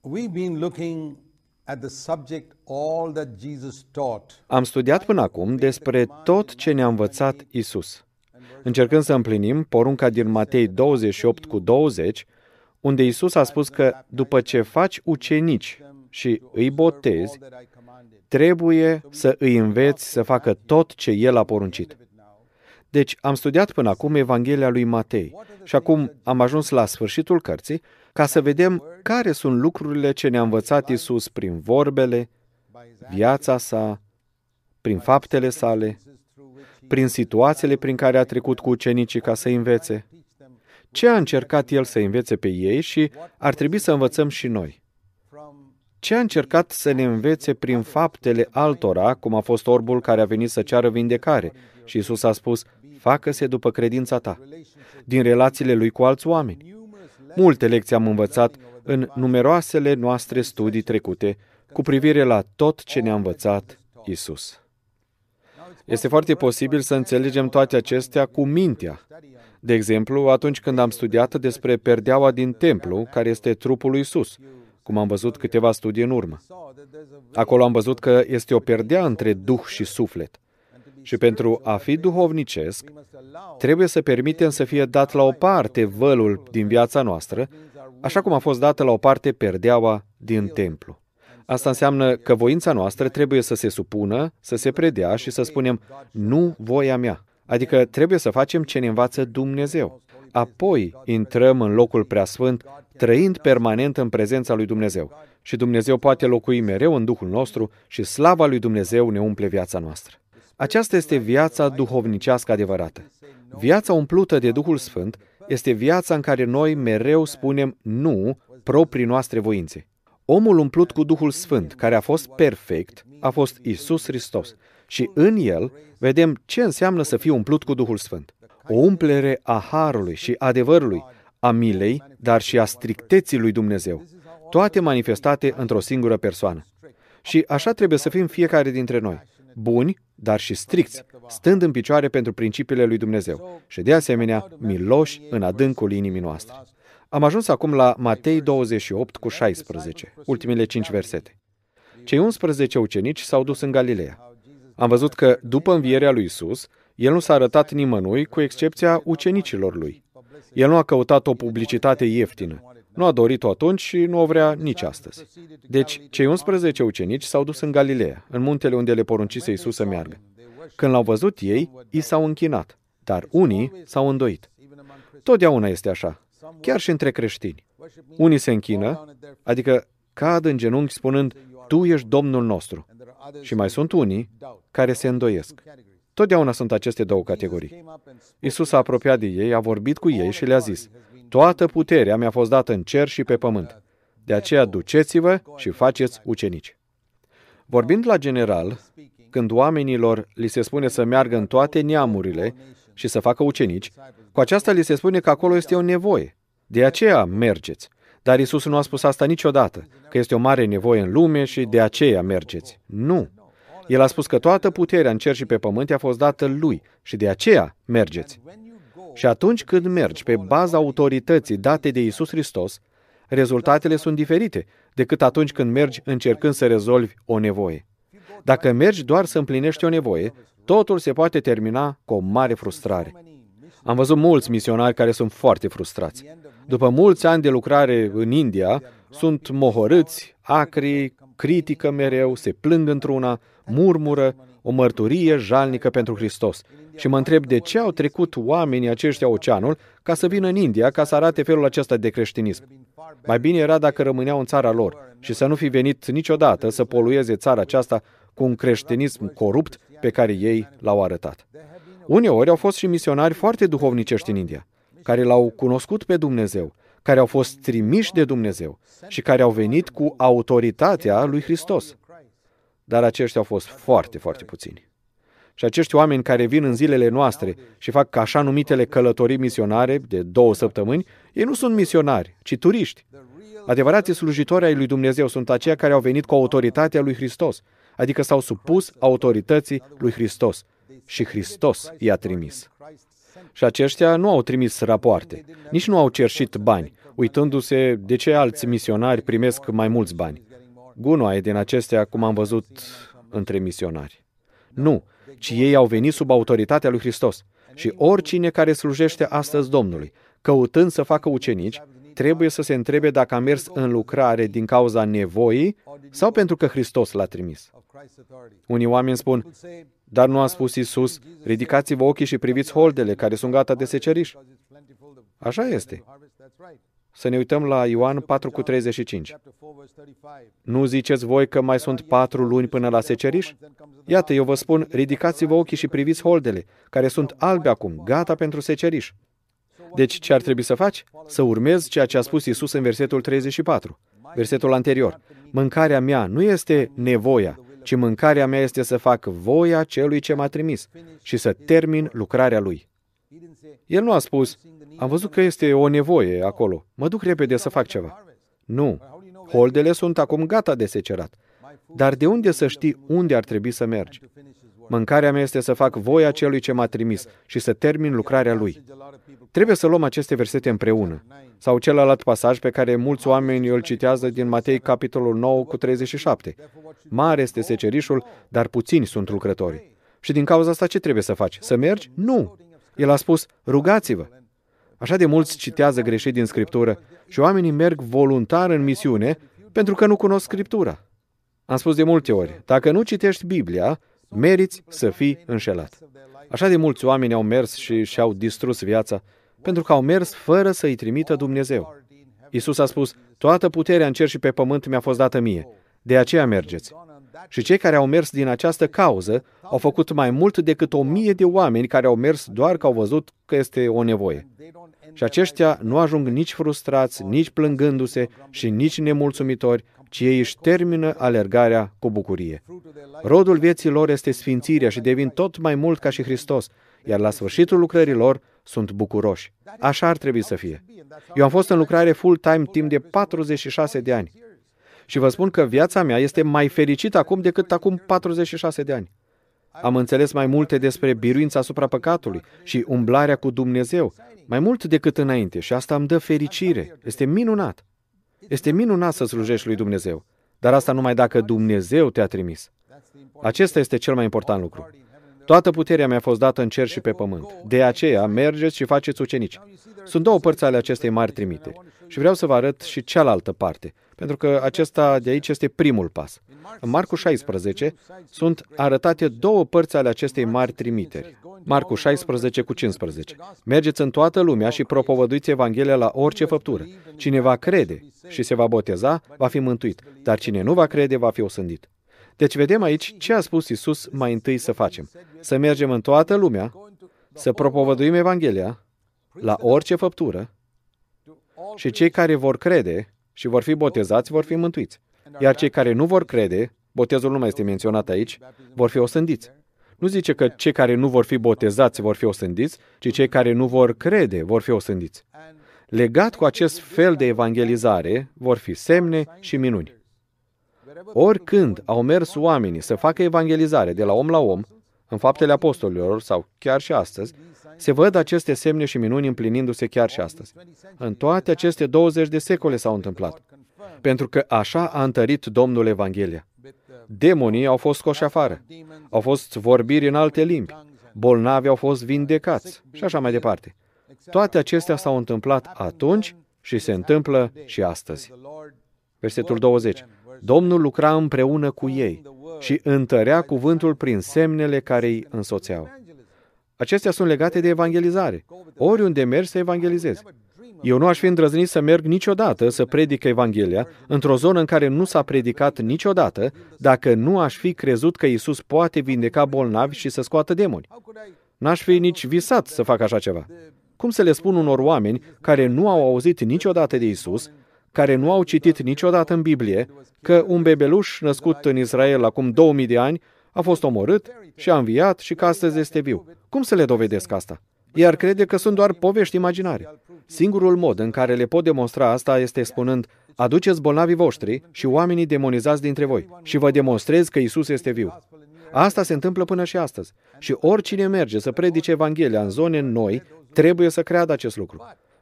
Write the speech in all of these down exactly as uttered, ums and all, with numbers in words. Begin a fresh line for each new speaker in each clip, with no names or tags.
We've been looking at the subject all that Jesus taught.
Am studiat până acum despre tot ce ne-a învățat Isus, încercând să împlinim porunca din Matei douăzeci și opt cu douăzeci, unde Isus a spus că după ce faci ucenici și îi botezi, trebuie să îi înveți să facă tot ce El a poruncit. Deci am studiat până acum Evanghelia lui Matei și acum am ajuns la sfârșitul cărții ca să vedem care sunt lucrurile ce ne-a învățat Isus prin vorbele, viața sa, prin faptele sale, prin situațiile prin care a trecut cu ucenicii ca să învețe, ce a încercat El să învețe pe ei și ar trebui să învățăm și noi. Ce a încercat să ne învețe prin faptele altora, cum a fost orbul care a venit să ceară vindecare și Iisus a spus, facă-se după credința ta, din relațiile Lui cu alți oameni. Multe lecții am învățat în numeroasele noastre studii trecute cu privire la tot ce ne-a învățat Iisus. Este foarte posibil să înțelegem toate acestea cu mintea. De exemplu, atunci când am studiat despre perdeaua din templu, care este trupul lui Iisus, cum am văzut câteva studii în urmă. Acolo am văzut că este o perdea între duh și suflet. Și pentru a fi duhovnicesc, trebuie să permitem să fie dat la o parte vălul din viața noastră, așa cum a fost dată la o parte perdeaua din templu. Asta înseamnă că voința noastră trebuie să se supună, să se predea și să spunem, nu voia mea. Adică trebuie să facem ce ne învață Dumnezeu. Apoi intrăm în locul preasfânt, trăind permanent în prezența lui Dumnezeu. Și Dumnezeu poate locui mereu în Duhul nostru și slava lui Dumnezeu ne umple viața noastră. Aceasta este viața duhovnicească adevărată. Viața umplută de Duhul Sfânt este viața în care noi mereu spunem nu proprii noastre voințe. Omul umplut cu Duhul Sfânt, care a fost perfect, a fost Iisus Hristos. Și în El vedem ce înseamnă să fii umplut cu Duhul Sfânt. O umplere a harului și adevărului, a milei, dar și a stricteții lui Dumnezeu, toate manifestate într-o singură persoană. Și așa trebuie să fim fiecare dintre noi, buni, dar și stricți, stând în picioare pentru principiile lui Dumnezeu și, de asemenea, miloși în adâncul inimii noastre. Am ajuns acum la Matei douăzeci și opt cu șaisprezece, ultimele cinci versete. Cei unsprezece ucenici s-au dus în Galileea. Am văzut că, după învierea lui Isus, El nu s-a arătat nimănui, cu excepția ucenicilor Lui. El nu a căutat o publicitate ieftină. Nu a dorit-o atunci și nu o vrea nici astăzi. Deci, cei unsprezece ucenici s-au dus în Galileea, în muntele unde le poruncise Iisus să meargă. Când l-au văzut ei, i s-au închinat, dar unii s-au îndoit. Totdeauna este așa, chiar și între creștini. Unii se închină, adică cad în genunchi spunând, Tu ești Domnul nostru. Și mai sunt unii care se îndoiesc. Totdeauna sunt aceste două categorii. Iisus s-a apropiat de ei, a vorbit cu ei și le-a zis, toată puterea mi-a fost dată în cer și pe pământ. De aceea duceți-vă și faceți ucenici. Vorbind la general, când oamenilor li se spune să meargă în toate neamurile și să facă ucenici, cu aceasta li se spune că acolo este o nevoie. De aceea mergeți. Dar Iisus nu a spus asta niciodată, că este o mare nevoie în lume și de aceea mergeți. Nu. El a spus că toată puterea în cer și pe pământ a fost dată Lui și de aceea mergeți. Și atunci când mergi pe baza autorității date de Iisus Hristos, rezultatele sunt diferite decât atunci când mergi încercând să rezolvi o nevoie. Dacă mergi doar să împlinești o nevoie, totul se poate termina cu o mare frustrare. Am văzut mulți misionari care sunt foarte frustrați. După mulți ani de lucrare în India, sunt mohorâți, acri, critică mereu, se plâng într-una, murmură, o mărturie jalnică pentru Hristos. Și mă întreb de ce au trecut oamenii aceștia oceanul ca să vină în India ca să arate felul acesta de creștinism. Mai bine era dacă rămâneau în țara lor și să nu fi venit niciodată să polueze țara aceasta cu un creștinism corupt pe care ei l-au arătat. Uneori au fost și misionari foarte duhovnicești în India, care l-au cunoscut pe Dumnezeu, care au fost trimiși de Dumnezeu și care au venit cu autoritatea lui Hristos. Dar aceștia au fost foarte, foarte puțini. Și acești oameni care vin în zilele noastre și fac așa numitele călătorii misionare de două săptămâni, ei nu sunt misionari, ci turiști. Adevărații slujitori ai lui Dumnezeu sunt aceia care au venit cu autoritatea lui Hristos, adică s-au supus autorității lui Hristos. Și Hristos i-a trimis. Și aceștia nu au trimis rapoarte, nici nu au cerșit bani. uitându-se de ce alți misionari primesc mai mulți bani. Gunoaie din acestea, cum am văzut între misionari. Nu, ci ei au venit sub autoritatea lui Hristos. Și oricine care slujește astăzi Domnului, căutând să facă ucenici, trebuie să se întrebe dacă a mers în lucrare din cauza nevoii sau pentru că Hristos l-a trimis. Unii oameni spun, dar nu a spus Iisus, ridicați-vă ochii și priviți holdele care sunt gata de seceriș. Așa este. Să ne uităm la Ioan patru cu treizeci și cinci. Nu ziceți voi că mai sunt patru luni până la seceriș? Iată, eu vă spun, ridicați-vă ochii și priviți holdele, care sunt albe acum, gata pentru seceriș. Deci, ce ar trebui să faci? Să urmezi ceea ce a spus Iisus în versetul treizeci și patru, versetul anterior. Mâncarea mea nu este nevoia, ci mâncarea mea este să fac voia celui ce m-a trimis și să termin lucrarea lui. El nu a spus, am văzut că este o nevoie acolo, mă duc repede să fac ceva. Nu, holdele sunt acum gata de secerat. Dar de unde să știi unde ar trebui să mergi? Mâncarea mea este să fac voia celui ce m-a trimis și să termin lucrarea lui. Trebuie să luăm aceste versete împreună. Sau celălalt pasaj pe care mulți oameni îl citează din Matei, capitolul nouă, cu treizeci și șapte. Mare este secerișul, dar puțini sunt lucrătorii. Și din cauza asta ce trebuie să faci? Să mergi? Nu! El a spus, rugați-vă. Așa de mulți citează greșit din Scriptură și oamenii merg voluntar în misiune pentru că nu cunosc Scriptura. Am spus de multe ori, dacă nu citești Biblia, meriți să fii înșelat. Așa de mulți oameni au mers și și-au distrus viața pentru că au mers fără să-i trimită Dumnezeu. Iisus a spus, toată puterea în cer și pe pământ mi-a fost dată mie, de aceea mergeți. Și cei care au mers din această cauză au făcut mai mult decât o mie de oameni care au mers doar că au văzut că este o nevoie. Și aceștia nu ajung nici frustrați, nici plângându-se și nici nemulțumitori, ci ei își termină alergarea cu bucurie. Rodul vieții lor este sfințirea și devin tot mai mult ca și Hristos, iar la sfârșitul lucrării lor sunt bucuroși. Așa ar trebui să fie. Eu am fost în lucrare full-time timp de patruzeci și șase de ani. Și vă spun că viața mea este mai fericită acum decât acum patruzeci și șase de ani. Am înțeles mai multe despre biruința asupra păcatului și umblarea cu Dumnezeu, mai mult decât înainte, și asta îmi dă fericire. Este minunat. Este minunat să slujești lui Dumnezeu, dar asta numai dacă Dumnezeu te-a trimis. Acesta este cel mai important lucru. Toată puterea mi-a fost dată în cer și pe pământ. De aceea, mergeți și faceți ucenici. Sunt două părți ale acestei mari trimiteri. Și vreau să vă arăt și cealaltă parte, pentru că acesta de aici este primul pas. În Marcu șaisprezece sunt arătate două părți ale acestei mari trimiteri. Marcu șaisprezece cu cincisprezece. Mergeți în toată lumea și propovăduiți Evanghelia la orice făptură. Cine va crede și se va boteza, va fi mântuit, dar cine nu va crede, va fi osândit. Deci vedem aici ce a spus Iisus mai întâi să facem. Să mergem în toată lumea, să propovăduim Evanghelia la orice făptură și cei care vor crede și vor fi botezați vor fi mântuiți. Iar cei care nu vor crede, botezul nu mai este menționat aici, vor fi osândiți. Nu zice că cei care nu vor fi botezați vor fi osândiți, ci cei care nu vor crede vor fi osândiți. Legat cu acest fel de evangelizare vor fi semne și minuni. Oricând au mers oamenii să facă evangelizare de la om la om, în Faptele Apostolilor sau chiar și astăzi, se văd aceste semne și minuni împlinindu-se chiar și astăzi. În toate aceste douăzeci de secole s-au întâmplat, pentru că așa a întărit Domnul Evanghelia. Demonii au fost scoși afară, au fost vorbiri în alte limbi, bolnavi au fost vindecați și așa mai departe. Toate acestea s-au întâmplat atunci și se întâmplă și astăzi. Versetul douăzeci. Domnul lucra împreună cu ei și întărea cuvântul prin semnele care îi însoțeau. Acestea sunt legate de evangelizare. Oriunde mergi să evangelizezi. Eu nu aș fi îndrăznit să merg niciodată să predic Evanghelia într-o zonă în care nu s-a predicat niciodată, dacă nu aș fi crezut că Iisus poate vindeca bolnavi și să scoată demoni. N-aș fi nici visat să fac așa ceva. Cum să le spun unor oameni care nu au auzit niciodată de Iisus, care nu au citit niciodată în Biblie, că un bebeluș născut în Israel acum două mii de ani a fost omorât și a înviat și că astăzi este viu? Cum să le dovedesc asta? Iar crede că sunt doar povești imaginare. Singurul mod în care le pot demonstra asta este spunând, aduceți bolnavii voștri și oamenii demonizați dintre voi și vă demonstrez că Iisus este viu. Asta se întâmplă până și astăzi. Și oricine merge să predice Evanghelia în zone noi, trebuie să creadă acest lucru.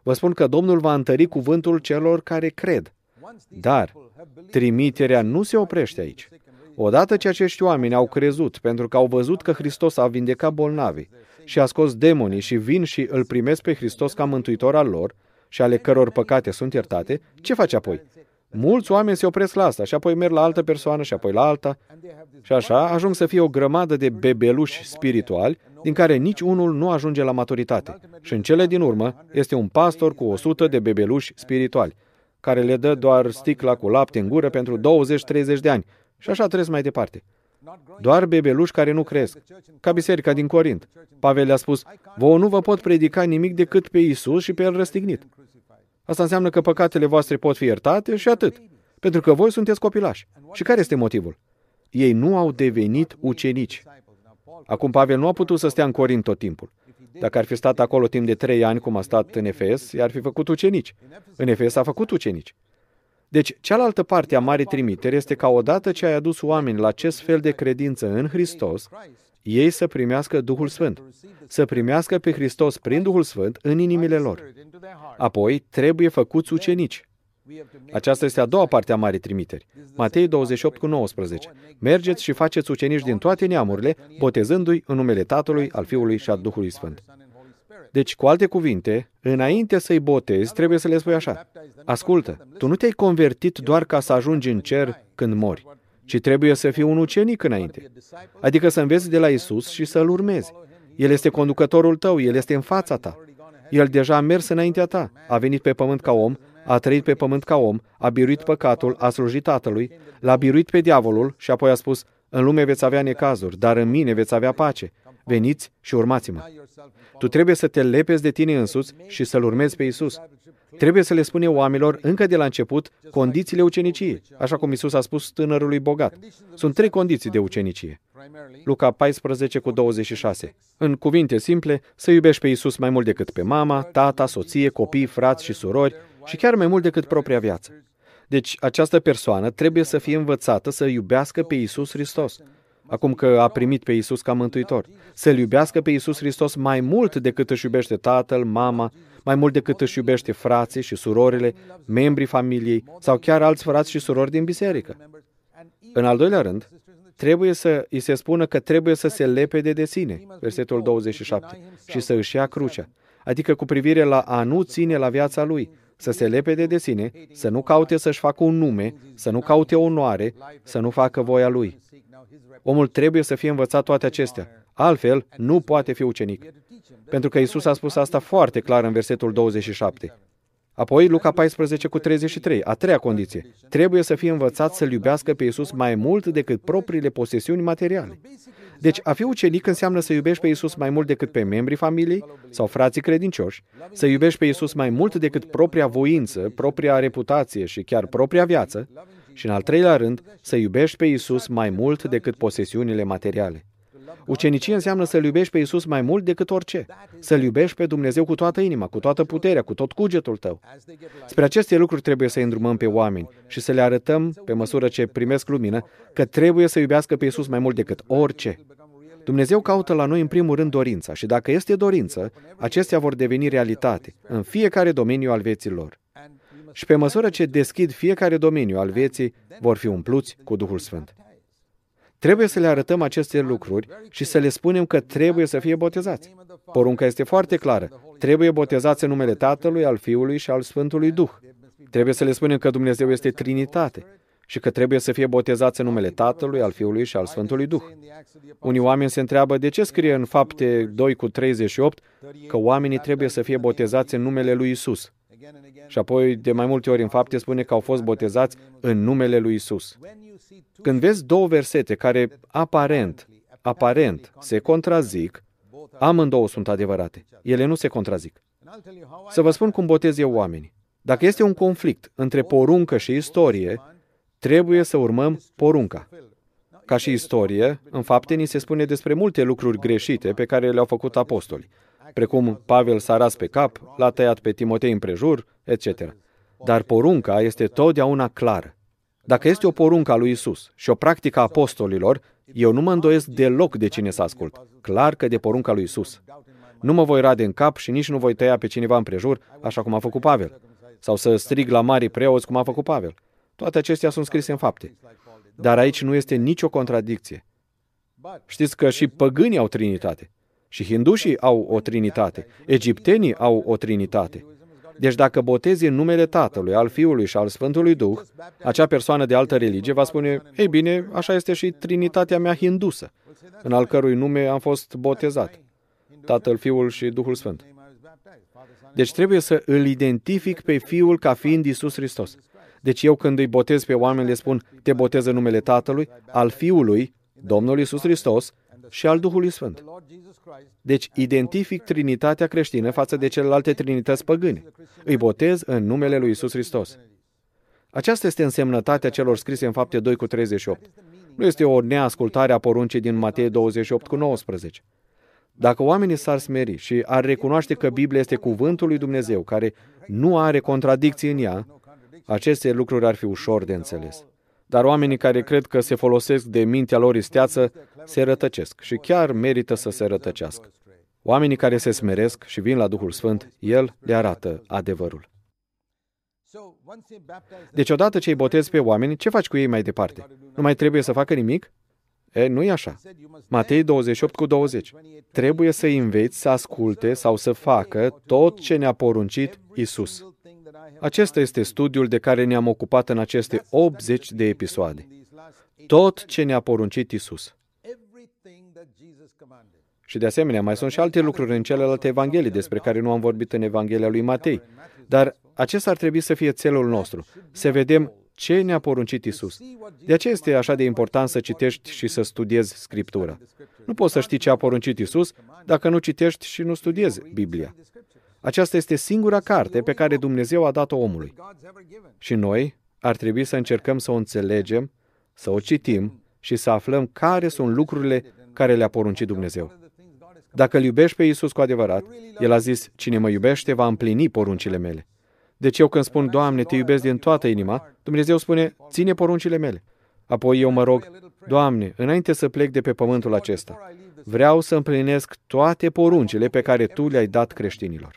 Vă spun că Domnul va întări cuvântul celor care cred. Dar trimiterea nu se oprește aici. Odată ce acești oameni au crezut, pentru că au văzut că Hristos a vindecat bolnavii și a scos demonii și vin și îl primesc pe Hristos ca mântuitor al lor și ale căror păcate sunt iertate, ce face apoi? Mulți oameni se opresc la asta și apoi merg la altă persoană și apoi la alta și așa ajung să fie o grămadă de bebeluși spirituali din care nici unul nu ajunge la maturitate. Și în cele din urmă este un pastor cu o sută de bebeluși spirituali care le dă doar sticla cu lapte în gură pentru douăzeci treizeci de ani și așa trăiesc mai departe. Doar bebeluși care nu cresc. Ca biserica din Corint. Pavel le-a spus, vouă nu vă pot predica nimic decât pe Iisus și pe El răstignit. Asta înseamnă că păcatele voastre pot fi iertate și atât. Pentru că voi sunteți copilași. Și care este motivul? Ei nu au devenit ucenici. Acum Pavel nu a putut să stea în Corint tot timpul. Dacă ar fi stat acolo timp de trei ani, cum a stat în Efes, i-ar fi făcut ucenici. În Efes a făcut ucenici. Deci, cealaltă parte a Marii Trimiteri este ca odată ce ai adus oameni la acest fel de credință în Hristos, ei să primească Duhul Sfânt, să primească pe Hristos prin Duhul Sfânt în inimile lor. Apoi, trebuie făcuți ucenici. Aceasta este a doua parte a Marii Trimiteri. Matei douăzeci și opt cu nouăsprezece. Mergeți și faceți ucenici din toate neamurile, botezându-i în numele Tatălui, al Fiului și al Duhului Sfânt. Deci, cu alte cuvinte, înainte să-i botezi, trebuie să le spui așa. Ascultă, tu nu te-ai convertit doar ca să ajungi în cer când mori, ci trebuie să fii un ucenic înainte. Adică să înveți de la Isus și să-L urmezi. El este conducătorul tău, El este în fața ta. El deja a mers înaintea ta, a venit pe pământ ca om, a trăit pe pământ ca om, a biruit păcatul, a slujit Tatălui, l-a biruit pe diavolul și apoi a spus, în lume veți avea necazuri, dar în mine veți avea pace. Veniți și urmați-mă. Tu trebuie să te lepezi de tine însuți și să-L urmezi pe Isus. Trebuie să le spune oamenilor încă de la început condițiile uceniciei, așa cum Isus a spus tânărului bogat. Sunt trei condiții de ucenicie. Luca paisprezece cu douăzeci și șase. În cuvinte simple, să iubești pe Isus mai mult decât pe mama, tata, soție, copii, frați și surori și chiar mai mult decât propria viață. Deci această persoană trebuie să fie învățată să iubească pe Isus Hristos. Acum că a primit pe Isus ca mântuitor, să-L iubească pe Isus Hristos mai mult decât își iubește tatăl, mama, mai mult decât își iubește frații și surorile, membrii familiei sau chiar alți frați și surori din biserică. În al doilea rând, trebuie să îi se spună că trebuie să se lepede de sine, versetul douăzeci și șapte, și să își ia crucea, adică cu privire la a nu ține la viața lui, să se lepede de sine, să nu caute să-și facă un nume, să nu caute onoare, să nu facă voia lui. Omul trebuie să fie învățat toate acestea. Altfel, nu poate fi ucenic. Pentru că Isus a spus asta foarte clar în versetul douăzeci și șapte. Apoi, Luca paisprezece cu treizeci și trei, a treia condiție. Trebuie să fie învățat să-L iubească pe Isus mai mult decât propriile posesiuni materiale. Deci, a fi ucenic înseamnă să iubești pe Isus mai mult decât pe membrii familiei sau frații credincioși, să iubești pe Isus mai mult decât propria voință, propria reputație și chiar propria viață, și în al treilea rând, să iubești pe Isus mai mult decât posesiunile materiale. Ucenicie înseamnă să-L iubești pe Isus mai mult decât orice, să-L iubești pe Dumnezeu cu toată inima, cu toată puterea, cu tot cugetul tău. Spre aceste lucruri trebuie să îndrumăm pe oameni și să le arătăm, pe măsură ce primesc lumină, că trebuie să iubească pe Isus mai mult decât orice. Dumnezeu caută la noi în primul rând dorința și dacă este dorință, acestea vor deveni realitate în fiecare domeniu al vieții lor. Și pe măsură ce deschid fiecare domeniu al vieții, vor fi umpluți cu Duhul Sfânt. Trebuie să le arătăm aceste lucruri și să le spunem că trebuie să fie botezați. Porunca este foarte clară. Trebuie botezați în numele Tatălui, al Fiului și al Sfântului Duh. Trebuie să le spunem că Dumnezeu este Trinitate și că trebuie să fie botezați în numele Tatălui, al Fiului și al Sfântului Duh. Unii oameni se întreabă de ce scrie în Fapte doi cu treizeci și opt că oamenii trebuie să fie botezați în numele lui Isus. Și apoi, de mai multe ori în Fapte, spune că au fost botezați în numele lui Isus. Când vezi două versete care aparent, aparent se contrazic, amândouă sunt adevărate. Ele nu se contrazic. Să vă spun cum botez eu oamenii. Dacă este un conflict între poruncă și istorie, trebuie să urmăm porunca. Ca și istorie, în Fapte ni se spune despre multe lucruri greșite pe care le-au făcut apostoli, precum Pavel s-a ras pe cap, l-a tăiat pe Timotei împrejur, et cetera. Dar porunca este totdeauna clară. Dacă este o poruncă a lui Isus și o practică a apostolilor, eu nu mă îndoiesc deloc de cine să ascult. Clar că de porunca lui Isus. nu mă voi rade în cap și nici nu voi tăia pe cineva împrejur, așa cum a făcut Pavel. Sau să strig la mari preoți, cum a făcut Pavel. Toate acestea sunt scrise în Fapte. Dar aici nu este nicio contradicție. Știți că și păgânii au trinitate. Și hindușii au o trinitate. Egiptenii au o trinitate. Deci dacă botezi în numele Tatălui, al Fiului și al Sfântului Duh, acea persoană de altă religie va spune, ei bine, așa este și trinitatea mea hindusă, în al cărui nume am fost botezat. Tatăl, Fiul și Duhul Sfânt. Deci trebuie să îl identific pe Fiul ca fiind Iisus Hristos. Deci eu când îi botez pe oameni le spun, te botez în numele Tatălui, al Fiului, Domnul Iisus Hristos și al Duhului Sfânt. Deci identific Trinitatea creștină față de celelalte trinități păgâne. Îi botez în numele lui Iisus Hristos. Aceasta este însemnătatea celor scrise în Fapte doi cu treizeci și opt. Nu este o neascultare a poruncii din Matei douăzeci și opt cu nouăsprezece. Dacă oamenii s-ar smeri și ar recunoaște că Biblia este cuvântul lui Dumnezeu, care nu are contradicții în ea, aceste lucruri ar fi ușor de înțeles. Dar oamenii care cred că se folosesc de mintea lor isteață se rătăcesc și chiar merită să se rătăcească. Oamenii care se smeresc și vin la Duhul Sfânt, El le arată adevărul. Deci odată ce îi botezi pe oameni, ce faci cu ei mai departe? Nu mai trebuie să facă nimic? E, nu e așa. Matei douăzeci și opt cu douăzeci. Trebuie să îi înveți să asculte sau să facă tot ce ne-a poruncit Iisus. Acesta este studiul de care ne-am ocupat în aceste optzeci de episoade. Tot ce ne-a poruncit Iisus. Și de asemenea, mai sunt și alte lucruri în celelalte evanghelii despre care nu am vorbit în Evanghelia lui Matei. Dar acesta ar trebui să fie țelul nostru, să vedem ce ne-a poruncit Iisus. De aceea este așa de important să citești și să studiezi Scriptura. Nu poți să știi ce a poruncit Iisus dacă nu citești și nu studiezi Biblia. Aceasta este singura carte pe care Dumnezeu a dat-o omului. Și noi ar trebui să încercăm să o înțelegem, să o citim și să aflăm care sunt lucrurile care le-a poruncit Dumnezeu. Dacă îl iubești pe Iisus cu adevărat, El a zis, cine mă iubește va împlini poruncile mele. Deci eu când spun, Doamne, te iubesc din toată inima, Dumnezeu spune, ține poruncile mele. Apoi eu mă rog, Doamne, înainte să plec de pe pământul acesta, vreau să împlinesc toate poruncile pe care Tu le-ai dat creștinilor.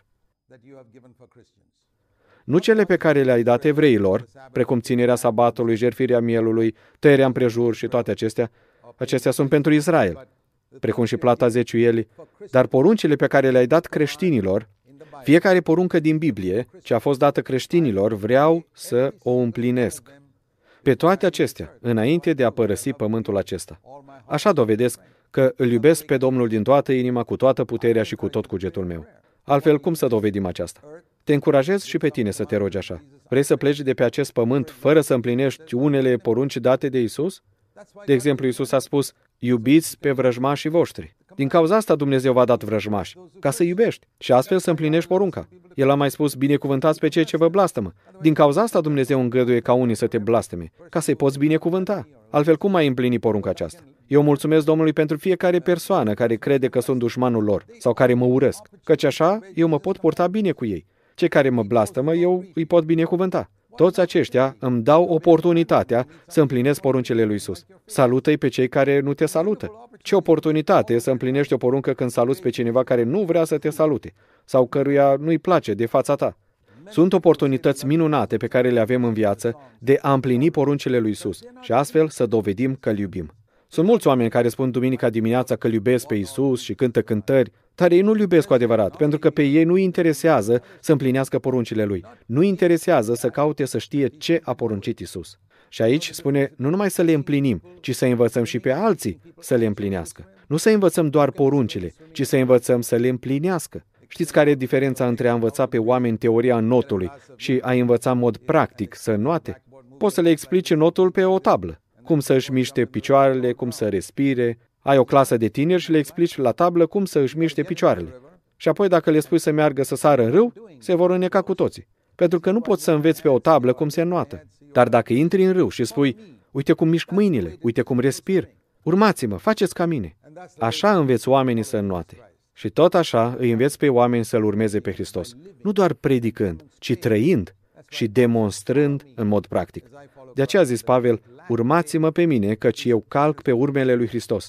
Nu cele pe care le-ai dat evreilor, precum ținerea sabatului, jertfirea mielului, tăierea împrejur și toate acestea, acestea sunt pentru Israel, precum și plata zeciuielii, dar poruncile pe care le-ai dat creștinilor, fiecare poruncă din Biblie, ce a fost dată creștinilor, vreau să o împlinesc. Pe toate acestea, înainte de a părăsi pământul acesta. Așa dovedesc că îl iubesc pe Domnul din toată inima, cu toată puterea și cu tot cugetul meu. Altfel, cum să dovedim aceasta? Te încurajez și pe tine să te rogi așa. Vrei să pleci de pe acest pământ fără să împlinești unele porunci date de Iisus? De exemplu, Iisus a spus, iubiți pe vrăjmașii voștri. Din cauza asta Dumnezeu v-a dat vrăjmași, ca să iubești și astfel să împlinești porunca. El a mai spus, binecuvântați pe cei ce vă blastămă. Din cauza asta Dumnezeu îngăduie ca unii să te blasteme, ca să-i poți binecuvânta. Altfel, cum ai împlini porunca aceasta? Eu mulțumesc Domnului pentru fiecare persoană care crede că sunt dușmanul lor sau care mă urăsc, căci așa eu mă pot purta bine cu ei. Cei care mă blastămă, eu îi pot binecuvânta. Toți aceștia îmi dau oportunitatea să împlinesc poruncile lui Iisus. Salută-i pe cei care nu te salută. Ce oportunitate să împlinești o poruncă când saluți pe cineva care nu vrea să te salute sau căruia nu-i place de fața ta. Sunt oportunități minunate pe care le avem în viață de a împlini poruncile lui Iisus și astfel să dovedim că îl iubim. Sunt mulți oameni care spun duminica dimineața că îl iubesc pe Iisus și cântă cântări, dar ei nu-L iubesc cu adevărat, pentru că pe ei nu interesează să împlinească poruncile Lui. Nu interesează să caute să știe ce a poruncit Iisus. Și aici spune, nu numai să le împlinim, ci să învățăm și pe alții să le împlinească. Nu să învățăm doar poruncile, ci să învățăm să le împlinească. Știți care e diferența între a învăța pe oameni teoria notului și a învăța în mod practic să înoate? Poți să le explici notul pe o tablă. Cum să își miște picioarele, cum să respire. Ai o clasă de tineri și le explici la tablă cum să își miște picioarele. Și apoi dacă le spui să meargă să sară în râu, se vor înneca cu toții. Pentru că nu poți să înveți pe o tablă cum se înnoată. Dar dacă intri în râu și spui, uite cum mișc mâinile, uite cum respir, urmați-mă, faceți ca mine. Așa înveți oamenii să înnoate. Și tot așa îi înveți pe oameni să-L urmeze pe Hristos. Nu doar predicând, ci trăind și demonstrând în mod practic. De aceea a zis Pavel, urmați-mă pe mine, căci eu calc pe urmele lui Hristos.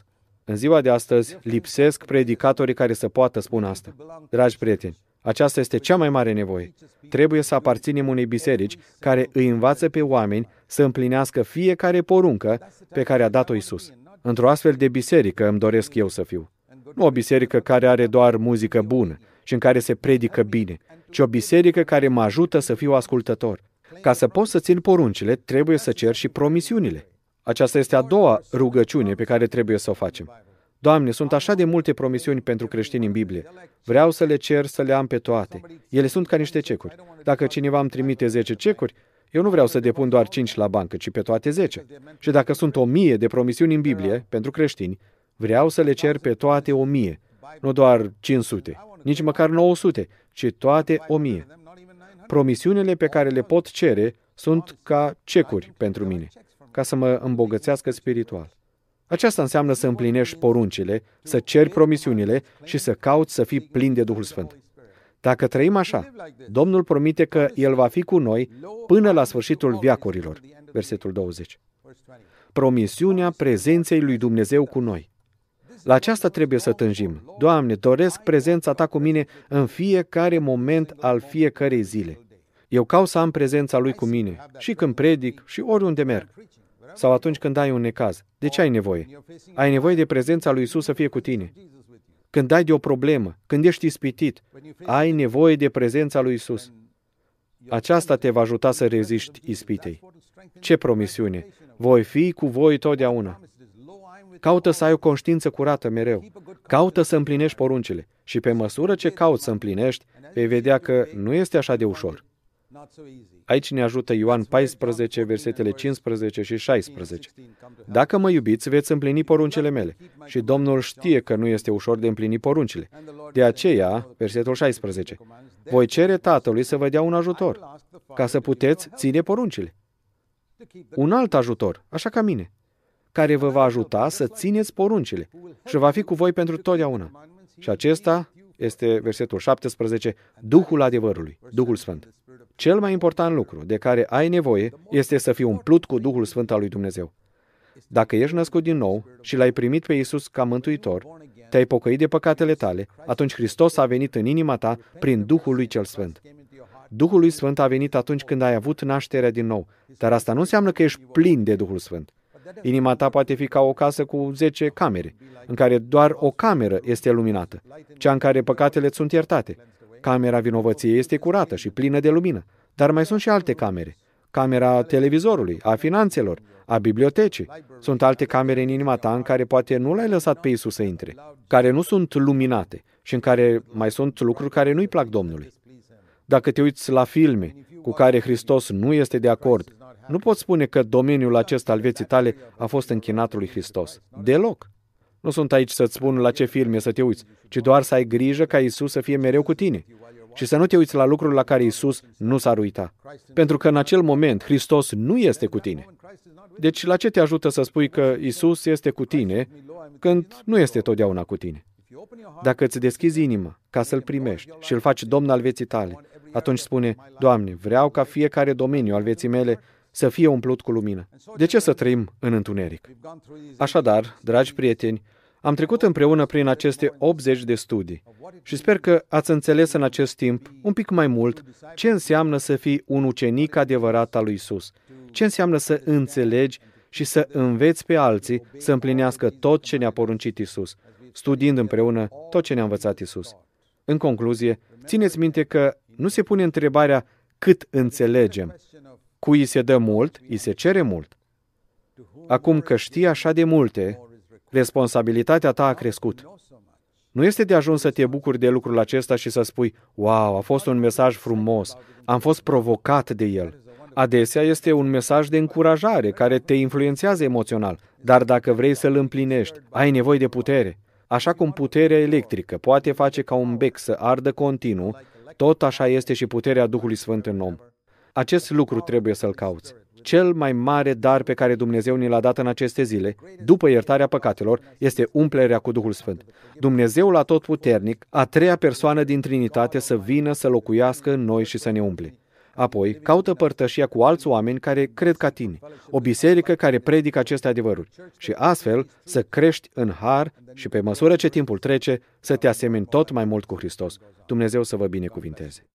În ziua de astăzi lipsesc predicatorii care să poată spune asta. Dragi prieteni, aceasta este cea mai mare nevoie. Trebuie să aparținem unei biserici care îi învață pe oameni să împlinească fiecare poruncă pe care a dat-o Iisus. Într-o astfel de biserică îmi doresc eu să fiu. Nu o biserică care are doar muzică bună și în care se predică bine, ci o biserică care mă ajută să fiu ascultător. Ca să pot să țin poruncile, trebuie să cer și promisiunile. Aceasta este a doua rugăciune pe care trebuie să o facem. Doamne, sunt așa de multe promisiuni pentru creștini în Biblie. Vreau să le cer să le am pe toate. Ele sunt ca niște cecuri. Dacă cineva îmi trimite zece cecuri, eu nu vreau să depun doar cinci la bancă, ci pe toate zece. Și dacă sunt o mie de promisiuni în Biblie pentru creștini, vreau să le cer pe toate o mie. Nu doar cinci sute, nici măcar nouă sute, ci toate o mie. Promisiunile pe care le pot cere sunt ca cecuri pentru mine, ca să mă îmbogățească spiritual. Aceasta înseamnă să împlinești poruncile, să ceri promisiunile și să cauți să fii plin de Duhul Sfânt. Dacă trăim așa, Domnul promite că El va fi cu noi până la sfârșitul veacurilor. Versetul douăzeci. Promisiunea prezenței lui Dumnezeu cu noi. La aceasta trebuie să tânjim. Doamne, doresc prezența Ta cu mine în fiecare moment al fiecărei zile. Eu caut să am prezența Lui cu mine, și când predic, și oriunde merg. Sau atunci când ai un necaz. De ce ai nevoie? Ai nevoie de prezența lui Iisus să fie cu tine. Când ai de o problemă, când ești ispitit, ai nevoie de prezența lui Iisus. Aceasta te va ajuta să reziști ispitei. Ce promisiune! Voi fi cu voi totdeauna. Caută să ai o conștiință curată mereu. Caută să împlinești poruncile. Și pe măsură ce cauți să împlinești, vei vedea că nu este așa de ușor. Aici ne ajută Ioan paisprezece, versetele cincisprezece și șaisprezece. Dacă mă iubiți, veți împlini poruncile mele. Și Domnul știe că nu este ușor de împlini poruncile. De aceea, versetul șaisprezece, voi cere Tatălui să vă dea un ajutor, ca să puteți ține poruncile. Un alt ajutor, așa ca mine, care vă va ajuta să țineți poruncile și va fi cu voi pentru totdeauna. Și acesta este, versetul șaptesprezece, Duhul adevărului, Duhul Sfânt. Cel mai important lucru de care ai nevoie este să fii umplut cu Duhul Sfânt al lui Dumnezeu. Dacă ești născut din nou și l-ai primit pe Iisus ca mântuitor, te-ai pocăit de păcatele tale, atunci Hristos a venit în inima ta prin Duhul lui cel Sfânt. Duhul lui Sfânt a venit atunci când ai avut nașterea din nou, dar asta nu înseamnă că ești plin de Duhul Sfânt. Inima ta poate fi ca o casă cu zece camere, în care doar o cameră este luminată, cea în care păcatele sunt iertate. Camera vinovăției este curată și plină de lumină, dar mai sunt și alte camere. Camera televizorului, a finanțelor, a bibliotecii. Sunt alte camere în inima ta în care poate nu l-ai lăsat pe Iisus să intre, care nu sunt luminate și în care mai sunt lucruri care nu-i plac Domnului. Dacă te uiți la filme cu care Hristos nu este de acord, nu poți spune că domeniul acesta al vieții tale a fost închinat lui Hristos. Deloc. Nu sunt aici să-ți spun la ce filme să te uiți, ci doar să ai grijă ca Iisus să fie mereu cu tine și să nu te uiți la lucruri la care Iisus nu s-ar uita. Pentru că în acel moment Hristos nu este cu tine. Deci la ce te ajută să spui că Iisus este cu tine când nu este totdeauna cu tine? Dacă îți deschizi inima ca să-L primești și îl faci Domn al vieții tale, atunci spune, Doamne, vreau ca fiecare domeniu al vieții mele să fie umplut cu lumină. De ce să trăim în întuneric? Așadar, dragi prieteni, am trecut împreună prin aceste optzeci de studii și sper că ați înțeles în acest timp un pic mai mult ce înseamnă să fii un ucenic adevărat al lui Iisus, ce înseamnă să înțelegi și să înveți pe alții să împlinească tot ce ne-a poruncit Iisus, studiind împreună tot ce ne-a învățat Iisus. În concluzie, țineți minte că nu se pune întrebarea cât înțelegem. Cui se dă mult, îi se cere mult. Acum că știi așa de multe, responsabilitatea ta a crescut. Nu este de ajuns să te bucuri de lucrul acesta și să spui, wow, a fost un mesaj frumos, am fost provocat de el. Adesea este un mesaj de încurajare care te influențează emoțional, dar dacă vrei să-l împlinești, ai nevoie de putere. Așa cum puterea electrică poate face ca un bec să ardă continuu, tot așa este și puterea Duhului Sfânt în om. Acest lucru trebuie să-l cauți. Cel mai mare dar pe care Dumnezeu ni l-a dat în aceste zile, după iertarea păcatelor, este umplerea cu Duhul Sfânt. Dumnezeul Atotputernic, a treia persoană din Trinitate, să vină să locuiască în noi și să ne umple. Apoi, caută părtășia cu alți oameni care cred ca tine, o biserică care predică aceste adevăruri și astfel să crești în har și pe măsură ce timpul trece să te asemeni tot mai mult cu Hristos. Dumnezeu să vă binecuvinteze!